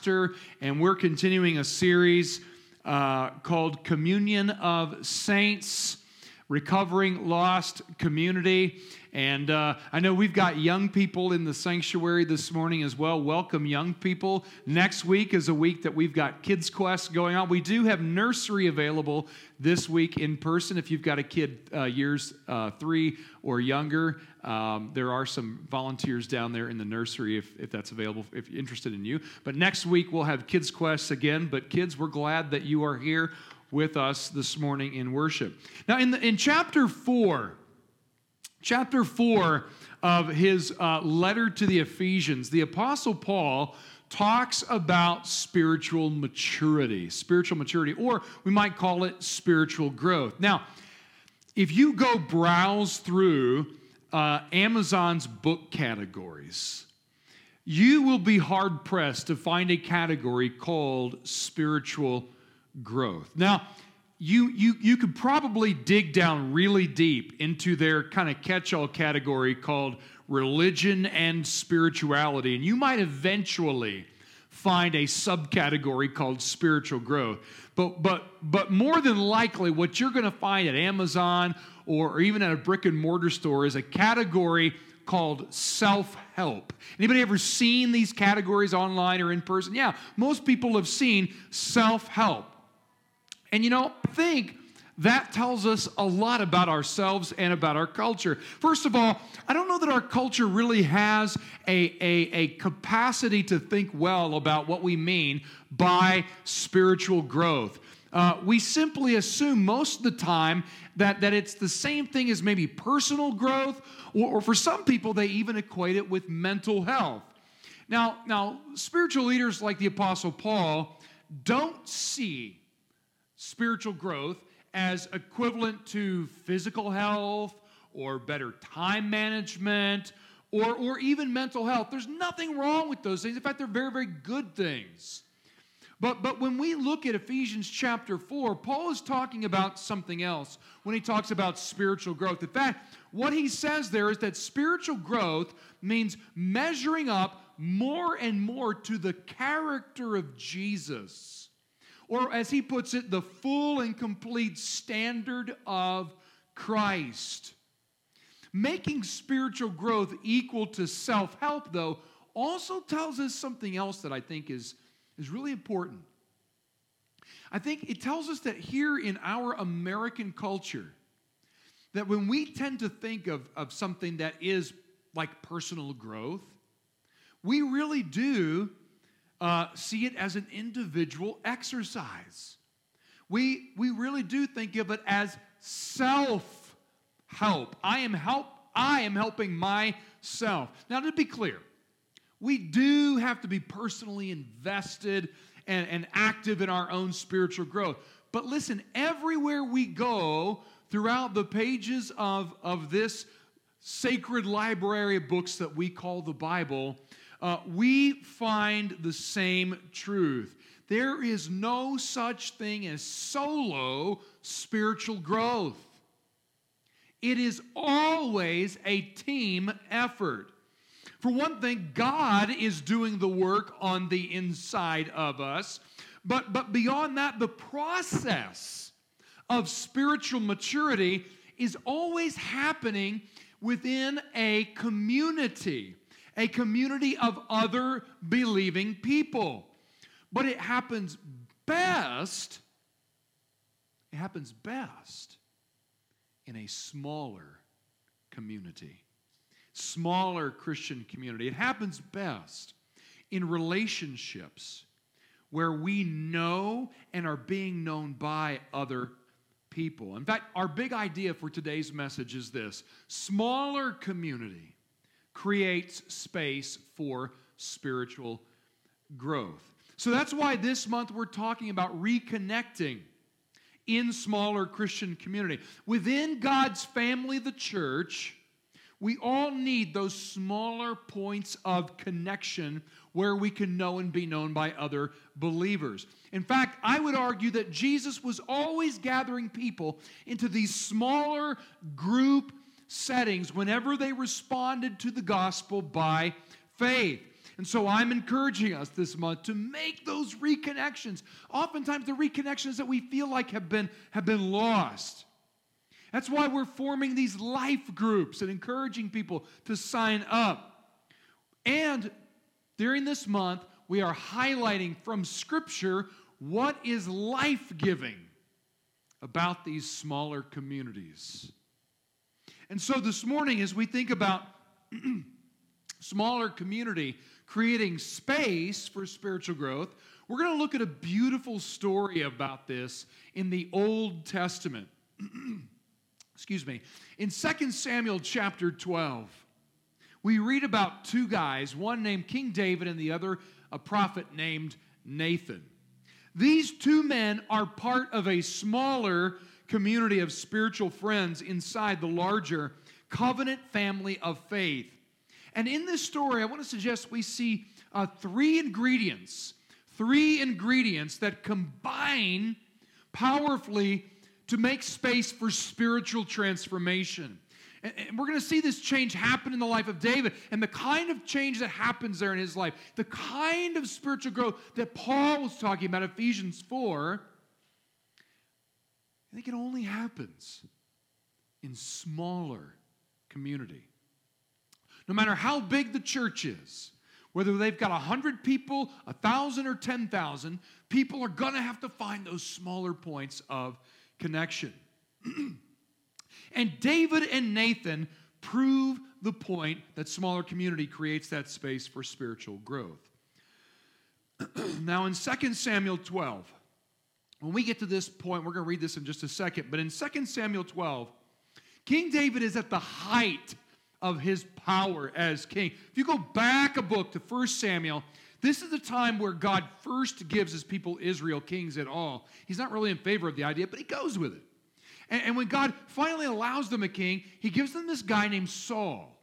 And we're continuing a series called Communion of Saints, Recovering Lost Community. And I know we've got young people in the sanctuary this morning as well. Welcome, young people. Next week is a week that we've got Kids Quest going on. We do have nursery available this week in person. If you've got a kid years 3 or younger, there are some volunteers down there in the nursery if that's available, if you're interested in you. But next week we'll have Kids Quest again. But kids, we're glad that you are here with us this morning in worship. Now, in chapter 4 of his letter to the Ephesians, the Apostle Paul talks about spiritual maturity, or we might call it spiritual growth. Now, if you go browse through Amazon's book categories, you will be hard-pressed to find a category called spiritual growth. Now, you could probably dig down really deep into their kind of catch-all category called religion and spirituality, and you might eventually find a subcategory called spiritual growth. But more than likely, what you're going to find at Amazon or even at a brick and mortar store is a category called self-help. Anybody ever seen these categories online or in person? Yeah, most people have seen self-help. And I think that tells us a lot about ourselves and about our culture. First of all, I don't know that our culture really has a capacity to think well about what we mean by spiritual growth. We simply assume most of the time that it's the same thing as maybe personal growth, or for some people, they even equate it with mental health. Now, spiritual leaders like the Apostle Paul don't see spiritual growth as equivalent to physical health or better time management or even mental health. There's nothing wrong with those things. In fact, they're very, very good things. But when we look at Ephesians chapter 4, Paul is talking about something else when he talks about spiritual growth. In fact, what he says there is that spiritual growth means measuring up more and more to the character of Jesus. Or as he puts it, the full and complete standard of Christ. Making spiritual growth equal to self-help, though, also tells us something else that I think is really important. I think it tells us that here in our American culture, that when we tend to think of something that is like personal growth, we really do see it as an individual exercise. We really do think of it as self-help. I am helping myself. Now, to be clear, we do have to be personally invested and active in our own spiritual growth. But listen, everywhere we go throughout the pages of this sacred library of books that we call the Bible, we find the same truth. There is no such thing as solo spiritual growth. It is always a team effort. For one thing, God is doing the work on the inside of us. But beyond that, the process of spiritual maturity is always happening within a community of other believing people. But it happens best in a smaller community, smaller Christian community. It happens best in relationships where we know and are being known by other people. In fact, our big idea for today's message is this: smaller community creates space for spiritual growth. So that's why this month we're talking about reconnecting in smaller Christian community. Within God's family, the church, we all need those smaller points of connection where we can know and be known by other believers. In fact, I would argue that Jesus was always gathering people into these smaller group settings whenever they responded to the gospel by faith. And so I'm encouraging us this month to make those reconnections. Oftentimes the reconnections that we feel like have been lost. That's why we're forming these life groups and encouraging people to sign up. And during this month, we are highlighting from Scripture what is life-giving about these smaller communities. And so this morning, as we think about smaller community creating space for spiritual growth, we're going to look at a beautiful story about this in the Old Testament. Excuse me. In 2 Samuel chapter 12, we read about two guys, one named King David and the other a prophet named Nathan. These two men are part of a smaller community of spiritual friends inside the larger covenant family of faith. And in this story, I want to suggest we see three ingredients that combine powerfully to make space for spiritual transformation. And we're going to see this change happen in the life of David, and the kind of change that happens there in his life, the kind of spiritual growth that Paul was talking about, Ephesians 4, I think it only happens in smaller community. No matter how big the church is, whether they've got 100 people, 1,000, or 10,000, people are going to have to find those smaller points of connection. And David and Nathan prove the point that smaller community creates that space for spiritual growth. Now in 2 Samuel 12, when we get to this point, we're going to read this in just a second, but in 2 Samuel 12, King David is at the height of his power as king. If you go back a book to 1 Samuel, this is the time where God first gives his people Israel kings at all. He's not really in favor of the idea, but he goes with it. And when God finally allows them a king, he gives them this guy named Saul.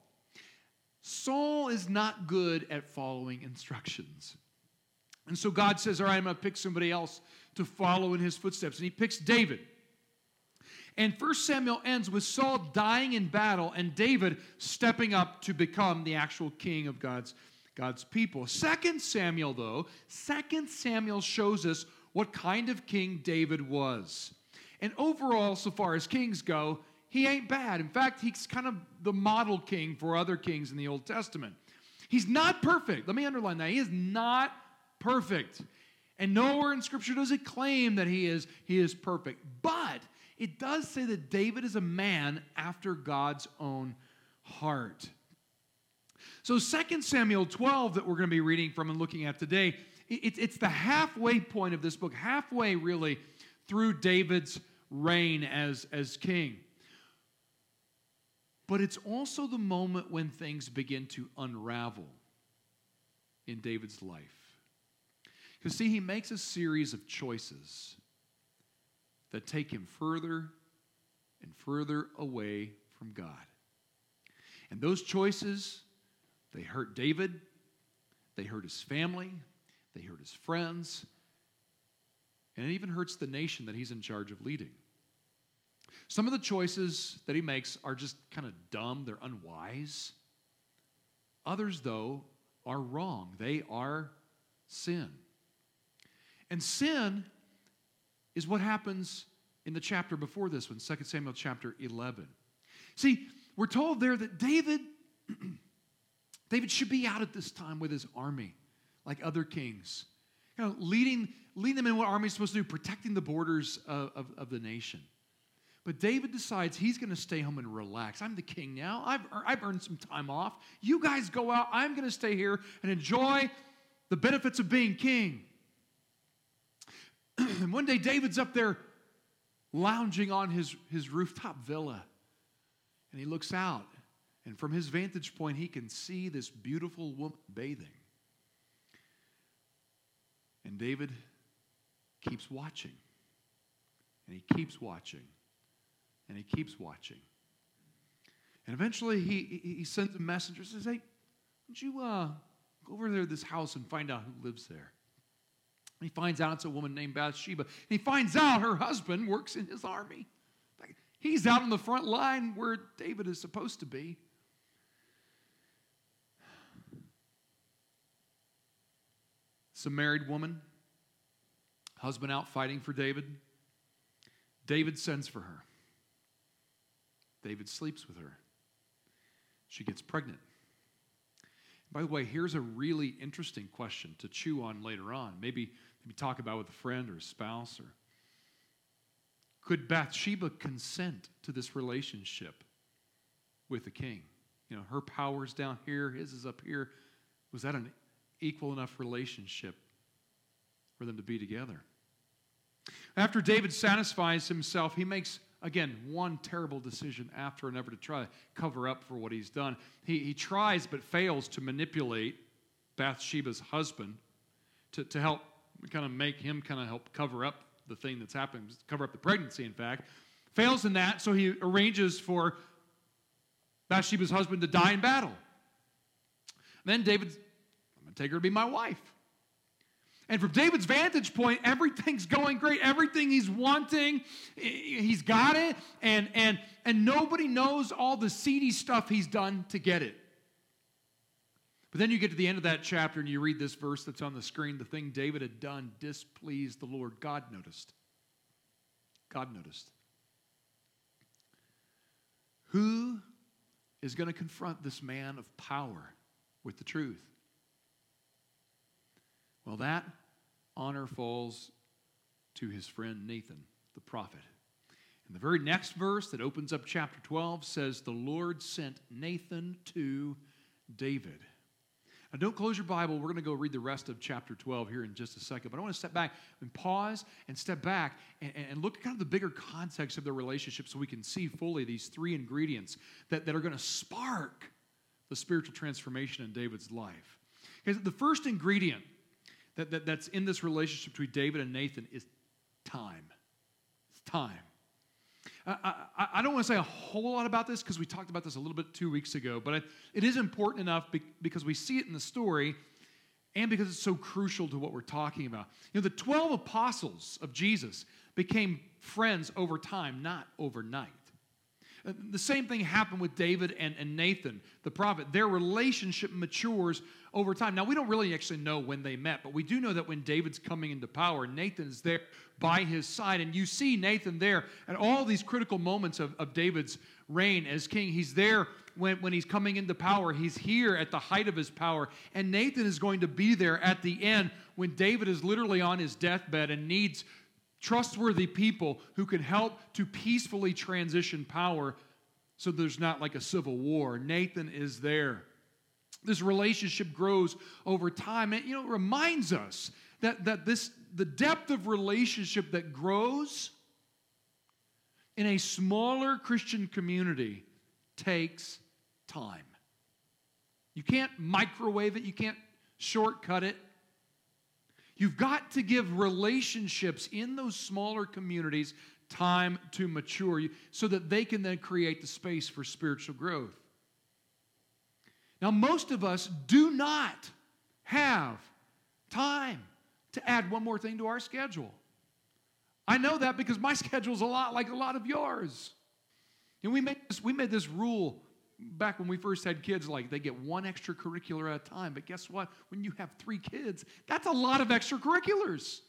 Saul is not good at following instructions. And so God says, all right, I'm going to pick somebody else to follow in his footsteps. And he picks David. And 1 Samuel ends with Saul dying in battle and David stepping up to become the actual king of God's people. 2 Samuel, though, 2 Samuel shows us what kind of king David was. And overall, so far as kings go, he ain't bad. In fact, he's kind of the model king for other kings in the Old Testament. He's not perfect. Let me underline that. He is not perfect. And nowhere in Scripture does it claim that he is perfect. But it does say that David is a man after God's own heart. So 2 Samuel 12 that we're going to be reading from and looking at today, it's the halfway point of this book, halfway really through David's reign as king. But it's also the moment when things begin to unravel in David's life. Because see, he makes a series of choices that take him further and further away from God. And those choices, they hurt David, they hurt his family, they hurt his friends, and it even hurts the nation that he's in charge of leading. Some of the choices that he makes are just kind of dumb, they're unwise. Others, though, are wrong. They are sin. And sin is what happens in the chapter before this one, 2 Samuel chapter 11. See, we're told there that David should be out at this time with his army, like other kings, leading them in what army is supposed to do, protecting the borders of the nation. But David decides he's going to stay home and relax. I'm the king now. I've earned some time off. You guys go out. I'm going to stay here and enjoy the benefits of being king. And one day David's up there lounging on his rooftop villa. And he looks out. And from his vantage point, he can see this beautiful woman bathing. And David keeps watching. And he keeps watching. And he keeps watching. And eventually he sends a messenger and says, hey, would you go over there to this house and find out who lives there? And he finds out it's a woman named Bathsheba. And he finds out her husband works in his army. He's out on the front line where David is supposed to be. It's a married woman, husband out fighting for David. David sends for her. David sleeps with her. She gets pregnant. By the way, here's a really interesting question to chew on later on. Maybe talk about with a friend or a spouse. Or could Bathsheba consent to this relationship with the king? You know, her power's down here, his is up here. Was that an equal enough relationship for them to be together? After David satisfies himself, he makes, again, one terrible decision after another to try to cover up for what he's done. He tries but fails to manipulate Bathsheba's husband to help kind of make him kind of help cover up the thing that's happened, cover up the pregnancy, in fact. Fails in that, so he arranges for Bathsheba's husband to die in battle. Then David's, I'm going to take her to be my wife. And from David's vantage point, everything's going great. Everything he's wanting, he's got it. And nobody knows all the seedy stuff he's done to get it. But then you get to the end of that chapter and you read this verse that's on the screen. The thing David had done displeased the Lord. God noticed. God noticed. Who is going to confront this man of power with the truth? Well, that honor falls to his friend Nathan, the prophet. And the very next verse that opens up chapter 12 says, the Lord sent Nathan to David. Now, don't close your Bible. We're going to go read the rest of chapter 12 here in just a second. But I want to step back and pause and step back and look at kind of the bigger context of their relationship so we can see fully these three ingredients that are going to spark the spiritual transformation in David's life. Okay, the first ingredient that's in this relationship between David and Nathan is time. It's time. I don't want to say a whole lot about this because we talked about this a little bit 2 weeks ago, but it is important enough because we see it in the story and because it's so crucial to what we're talking about. You know, the 12 apostles of Jesus became friends over time, not overnight. The same thing happened with David and Nathan, the prophet. Their relationship matures over time. Now, we don't really actually know when they met, but we do know that when David's coming into power, Nathan's there by his side. And you see Nathan there at all these critical moments of David's reign as king. He's there when he's coming into power. He's here at the height of his power. And Nathan is going to be there at the end when David is literally on his deathbed and needs trustworthy people who can help to peacefully transition power so there's not like a civil war. Nathan is there. This relationship grows over time. And, it reminds us that the depth of relationship that grows in a smaller Christian community takes time. You can't microwave it. You can't shortcut it. You've got to give relationships in those smaller communities time to mature so that they can then create the space for spiritual growth. Now, most of us do not have time to add one more thing to our schedule. I know that because my schedule is a lot like a lot of yours. And we made this rule back when we first had kids, like they get one extracurricular at a time. But guess what? When you have 3 kids, that's a lot of extracurriculars.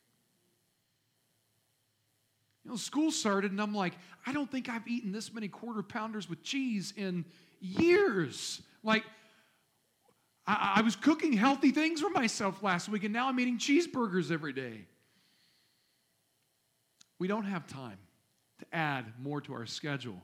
School started, and I'm like, I don't think I've eaten this many quarter pounders with cheese in years. Like, I was cooking healthy things for myself last week, and now I'm eating cheeseburgers every day. We don't have time to add more to our schedule.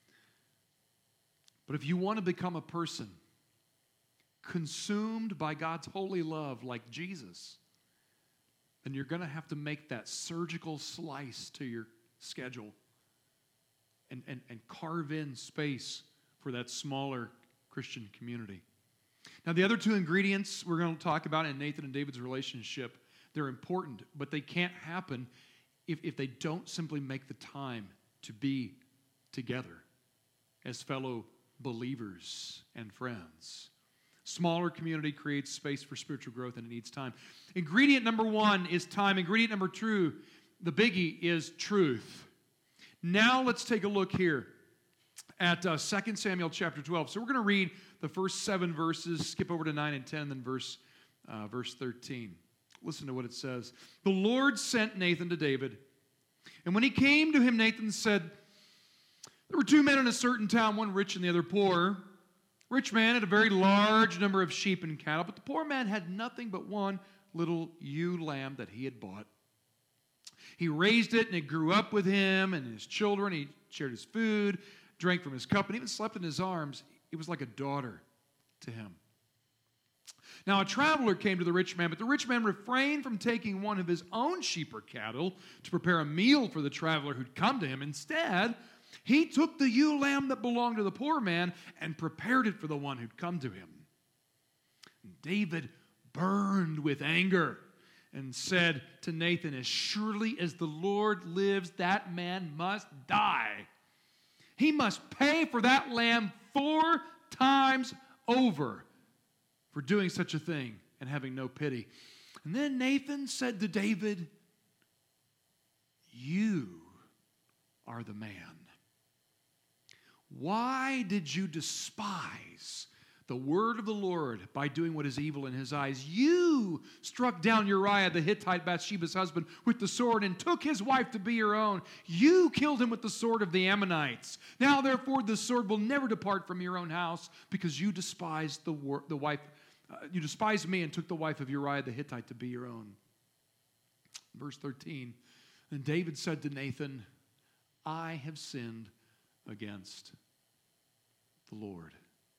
But if you want to become a person consumed by God's holy love like Jesus, then you're going to have to make that surgical slice to your schedule and carve in space for that smaller Christian community. Now, the other 2 ingredients we're going to talk about in Nathan and David's relationship, they're important, but they can't happen if they don't simply make the time to be together as fellow believers and friends. Smaller community creates space for spiritual growth, and it needs time. Ingredient number 1 is time. Ingredient number 2, the biggie, is truth. Now let's take a look here at 2 Samuel chapter 12. So we're going to read the first 7 verses, skip over to 9 and 10, then verse 13. Listen to what it says. The Lord sent Nathan to David. And when he came to him, Nathan said, there were two men in a certain town, one rich and the other poor. Rich man had a very large number of sheep and cattle, but the poor man had nothing but one little ewe lamb that he had bought. He raised it, and it grew up with him and his children. He shared his food, drank from his cup, and even slept in his arms. It was like a daughter to him. Now a traveler came to the rich man, but the rich man refrained from taking one of his own sheep or cattle to prepare a meal for the traveler who'd come to him. Instead, he took the ewe lamb that belonged to the poor man and prepared it for the one who'd come to him. David burned with anger and said to Nathan, as surely as the Lord lives, that man must die. He must pay for that lamb 4 times over for doing such a thing and having no pity. And then Nathan said to David, you are the man. Why did you despise the word of the Lord by doing what is evil in his eyes? You struck down Uriah the Hittite, Bathsheba's husband, with the sword and took his wife to be your own. You killed him with the sword of the Ammonites. Now, therefore, the sword will never depart from your own house because you despised the wife. You despised me and took the wife of Uriah the Hittite to be your own. Verse 13, and David said to Nathan, I have sinned against the Lord.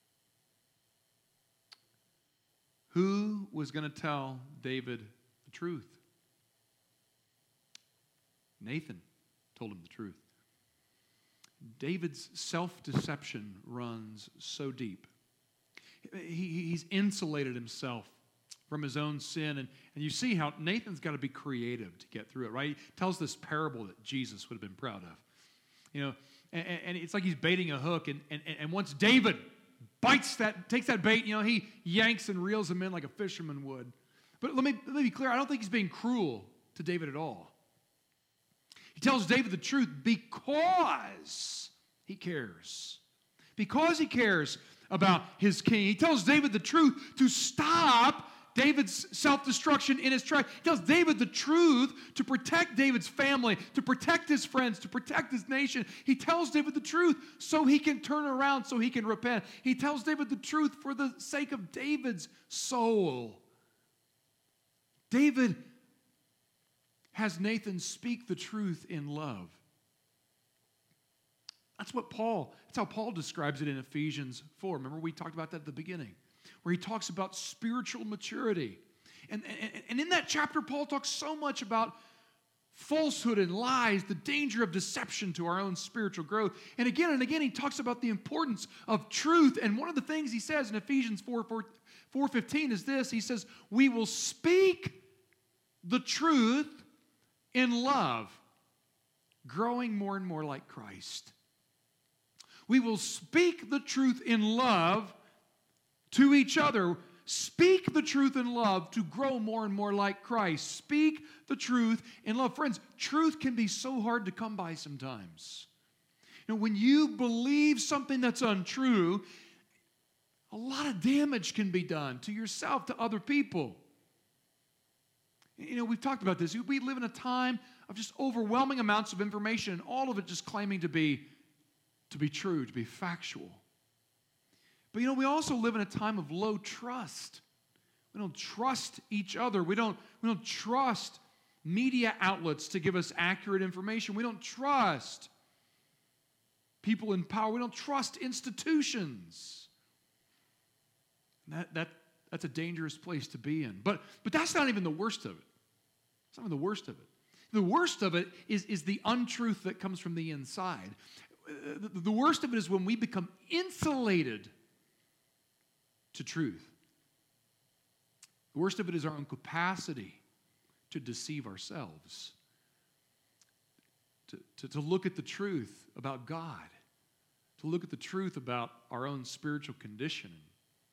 Who was going to tell David the truth? Nathan told him the truth. David's self-deception runs so deep. He's insulated himself from his own sin. And you see how Nathan's got to be creative to get through it, right? He tells this parable that Jesus would have been proud of. You know, and it's like he's baiting a hook. And once David takes that bait, you know, he yanks and reels him in like a fisherman would. But let me be clear, I don't think he's being cruel to David at all. He tells David the truth because he cares. Because he cares about his king. He tells David the truth to stop David's self-destruction in his tracks. He tells David the truth to protect David's family, to protect his friends, to protect his nation. He tells David the truth so he can turn around, so he can repent. He tells David the truth for the sake of David's soul. David has Nathan speak the truth in love. That's how Paul describes it in Ephesians 4. Remember, we talked about that at the beginning, where he talks about spiritual maturity. And in that chapter, Paul talks so much about falsehood and lies, the danger of deception to our own spiritual growth. And again, he talks about the importance of truth. And one of the things he says in Ephesians 4:15 is this. He says, we will speak the truth in love, growing more and more like Christ. We will speak the truth in love to each other. Speak the truth in love to grow more and more like Christ. Speak the truth in love. Friends, truth can be so hard to come by sometimes. You know, when you believe something that's untrue, a lot of damage can be done to yourself, to other people. You know, we've talked about this. We live in a time of just overwhelming amounts of information, and all of it just claiming to be true, to be factual. But you know, we also live in a time of low trust. We don't trust each other. We don't trust media outlets to give us accurate information. We don't trust people in power. We don't trust institutions. That's a dangerous place to be in. But that's not even the worst of it. It's not even the worst of it. The worst of it is the untruth that comes from the inside. The worst of it is when we become insulated to truth. The worst of it is our own capacity to deceive ourselves, to look at the truth about God, to look at the truth about our own spiritual condition and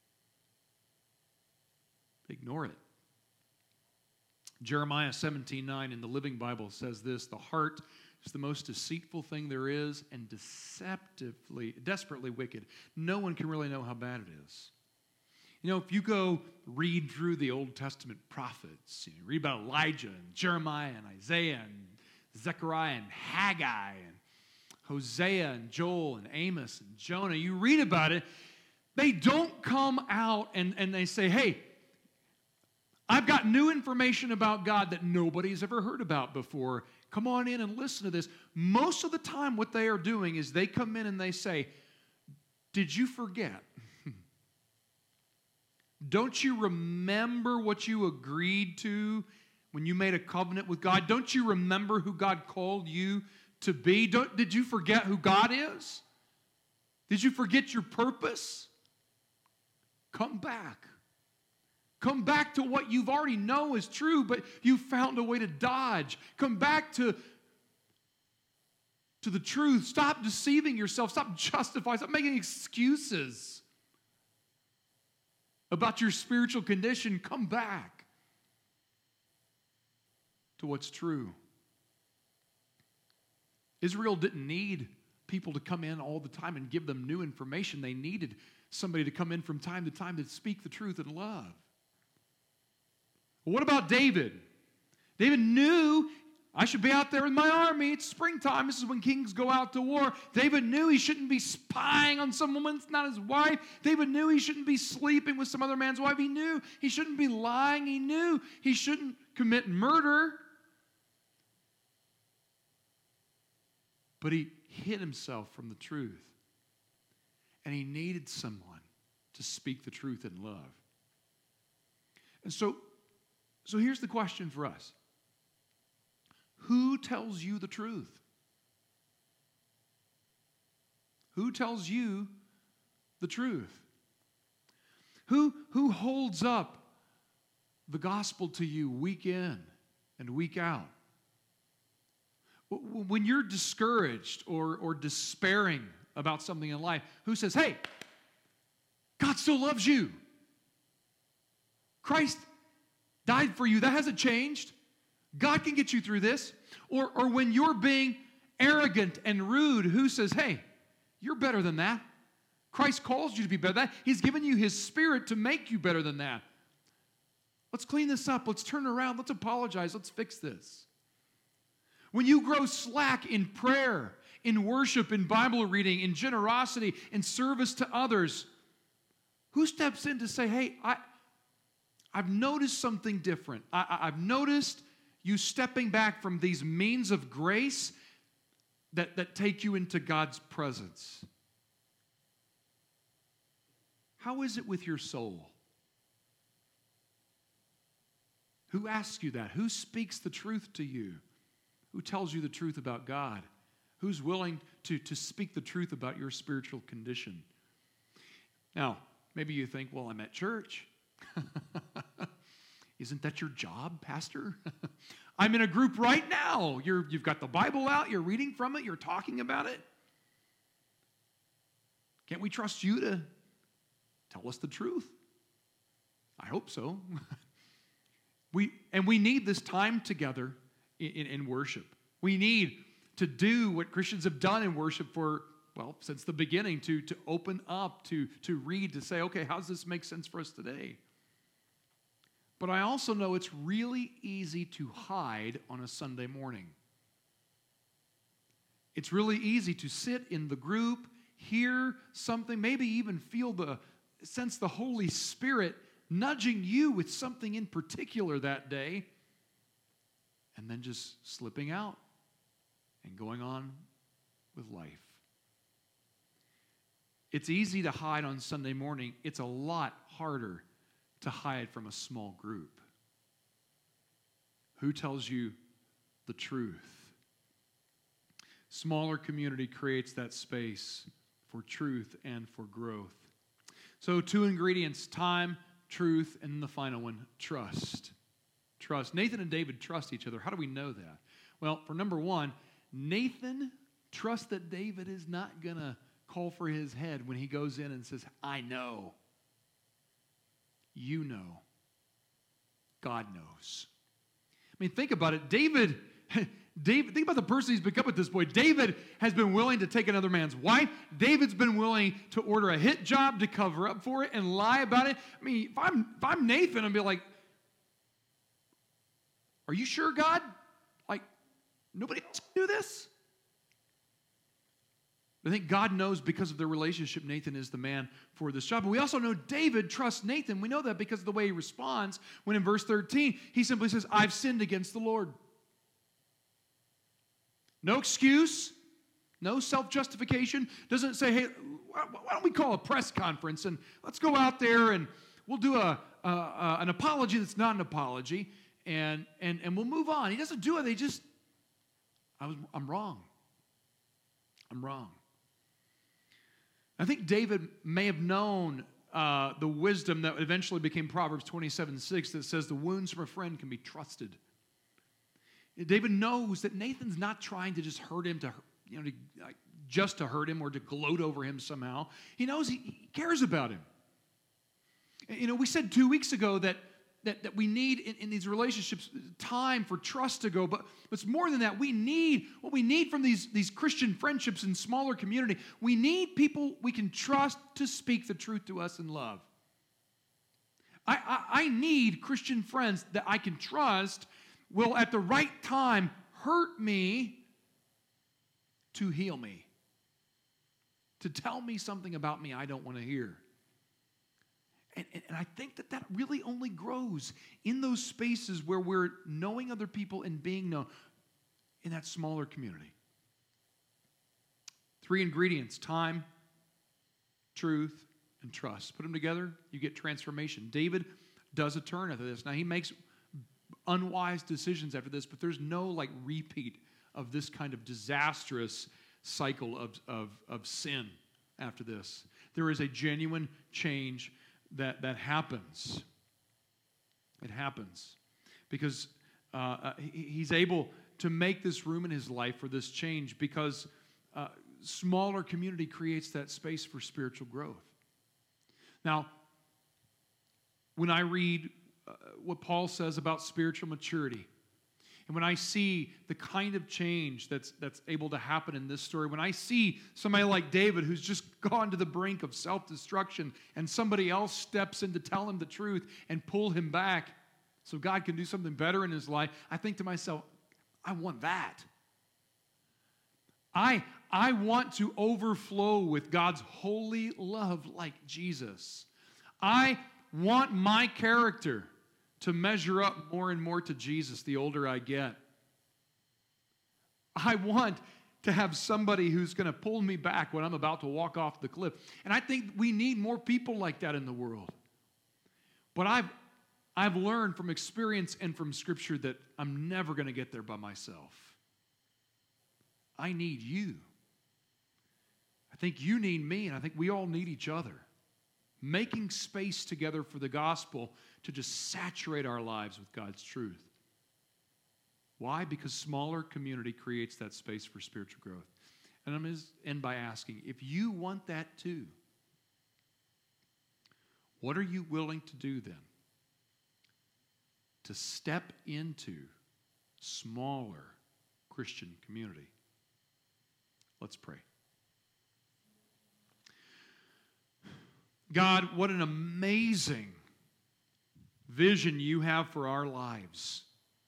ignore it. Jeremiah 17:9 in the Living Bible says this, the heart is the most deceitful thing there is and desperately wicked. No one can really know how bad it is. You know, if you go read through the Old Testament prophets, you read about Elijah and Jeremiah and Isaiah and Zechariah and Haggai and Hosea and Joel and Amos and Jonah, you read about it, they don't come out and they say, hey, I've got new information about God that nobody's ever heard about before. Come on in and listen to this. Most of the time what they are doing is they come in and they say, did you forget? Don't you remember what you agreed to when you made a covenant with God? Don't you remember who God called you to be? Did you forget who God is? Did you forget your purpose? Come back. Come back to what you've already know is true, but you found a way to dodge. Come back to the truth. Stop deceiving yourself. Stop justifying. Stop making excuses about your spiritual condition. Come back to what's true. Israel didn't need people to come in all the time and give them new information. They needed somebody to come in from time to time to speak the truth in love. What about David? David knew, I should be out there with my army. It's springtime. This is when kings go out to war. David knew he shouldn't be spying on some woman that's not his wife. David knew he shouldn't be sleeping with some other man's wife. He knew he shouldn't be lying. He knew he shouldn't commit murder. But he hid himself from the truth. And he needed someone to speak the truth in love. And so here's the question for us. Who tells you the truth? Who tells you the truth? Who holds up the gospel to you week in and week out? When you're discouraged or despairing about something in life, who says, hey, God still loves you. Christ died for you. That hasn't changed. God can get you through this. Or when you're being arrogant and rude, who says, hey, you're better than that. Christ calls you to be better than that. He's given you His Spirit to make you better than that. Let's clean this up. Let's turn around. Let's apologize. Let's fix this. When you grow slack in prayer, in worship, in Bible reading, in generosity, in service to others, who steps in to say, hey, I've noticed something different. I've noticed you stepping back from these means of grace that take you into God's presence. How is it with your soul? Who asks you that? Who speaks the truth to you? Who tells you the truth about God? Who's willing to speak the truth about your spiritual condition? Now, maybe you think, well, I'm at church. Isn't that your job, Pastor? I'm in a group right now. You've got the Bible out. You're reading from it. You're talking about it. Can't we trust you to tell us the truth? I hope so. We need this time together in worship. We need to do what Christians have done in worship since the beginning, to open up, to read, to say, okay, how does this make sense for us today? But I also know it's really easy to hide on a Sunday morning. It's really easy to sit in the group, hear something, maybe even sense the Holy Spirit nudging you with something in particular that day, and then just slipping out and going on with life. It's easy to hide on Sunday morning. It's a lot harder to hide from a small group. Who tells you the truth? Smaller community creates that space for truth and for growth. So 2 ingredients: time, truth, and the final one, trust. Trust. Nathan and David trust each other. How do we know that? Well, for number one, Nathan trusts that David is not going to call for his head when he goes in and says, I know. You know. God knows. I mean, think about it. David David, think about the person he's become at this point. David has been willing to take another man's wife. David's been willing to order a hit job to cover up for it and lie about it. I mean, if I'm Nathan, I'd be like, are you sure, God? Like, nobody else can do this? I think God knows because of their relationship, Nathan is the man for this job. But we also know David trusts Nathan. We know that because of the way he responds when in verse 13, he simply says, I've sinned against the Lord. No excuse, no self-justification. Doesn't say, hey, why don't we call a press conference and let's go out there and we'll do an apology that's not an apology and we'll move on. He doesn't do it. I'm wrong. I'm wrong. I think David may have known the wisdom that eventually became Proverbs 27:6 that says the wounds from a friend can be trusted. David knows that Nathan's not trying to just hurt him just to hurt him or to gloat over him somehow. He knows he cares about him. We said 2 weeks ago that we need in these relationships time for trust to go, but it's more than that. What we need from these Christian friendships in smaller community, we need people we can trust to speak the truth to us in love. I need Christian friends that I can trust will at the right time hurt me to heal me, to tell me something about me I don't want to hear. And I think that really only grows in those spaces where we're knowing other people and being known in that smaller community. 3 ingredients: time, truth, and trust. Put them together, you get transformation. David does a turn after this. Now, he makes unwise decisions after this, but there's no repeat of this kind of disastrous cycle of sin after this. There is a genuine change that happens. It happens because he's able to make this room in his life for this change because smaller community creates that space for spiritual growth. Now, when I read what Paul says about spiritual maturity, and when I see the kind of change that's able to happen in this story, when I see somebody like David who's just gone to the brink of self-destruction and somebody else steps in to tell him the truth and pull him back so God can do something better in his life, I think to myself, I want that. I want to overflow with God's holy love like Jesus. I want my character to measure up more and more to Jesus the older I get. I want to have somebody who's going to pull me back when I'm about to walk off the cliff. And I think we need more people like that in the world. But I've learned from experience and from Scripture that I'm never going to get there by myself. I need you. I think you need me, and I think we all need each other. Making space together for the gospel to just saturate our lives with God's truth. Why? Because smaller community creates that space for spiritual growth. And I'm going to end by asking, if you want that too, what are you willing to do then to step into smaller Christian community? Let's pray. God, what an amazing vision you have for our lives.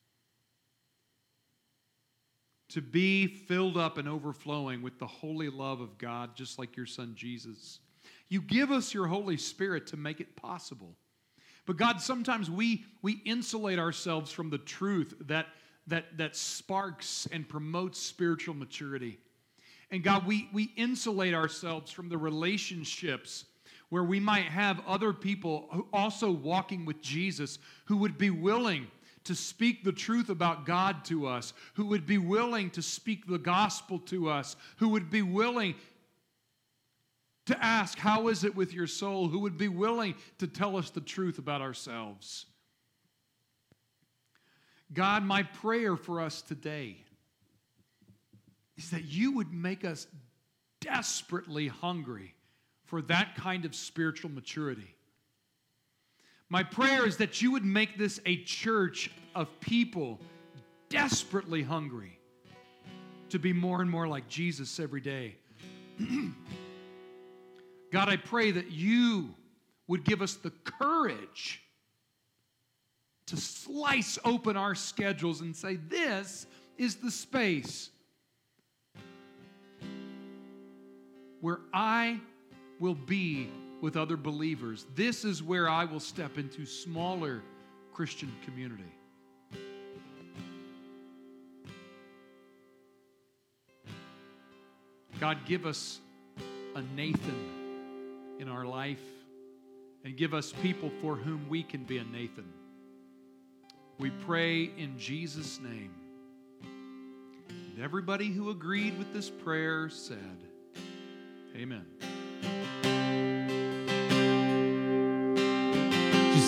To be filled up and overflowing with the holy love of God, just like your Son Jesus. You give us your Holy Spirit to make it possible. But God, sometimes we insulate ourselves from the truth that sparks and promotes spiritual maturity. And God, we insulate ourselves from the relationships where we might have other people who also walking with Jesus who would be willing to speak the truth about God to us, who would be willing to speak the gospel to us, who would be willing to ask, how is it with your soul? Who would be willing to tell us the truth about ourselves. God, my prayer for us today is that you would make us desperately hungry for that kind of spiritual maturity. My prayer is that you would make this a church of people desperately hungry to be more and more like Jesus every day. God, I pray that you would give us the courage to slice open our schedules and say, this is the space where I will be with other believers. This is where I will step into smaller Christian community. God, give us a Nathan in our life, and give us people for whom we can be a Nathan. We pray in Jesus' name. And everybody who agreed with this prayer said, Amen.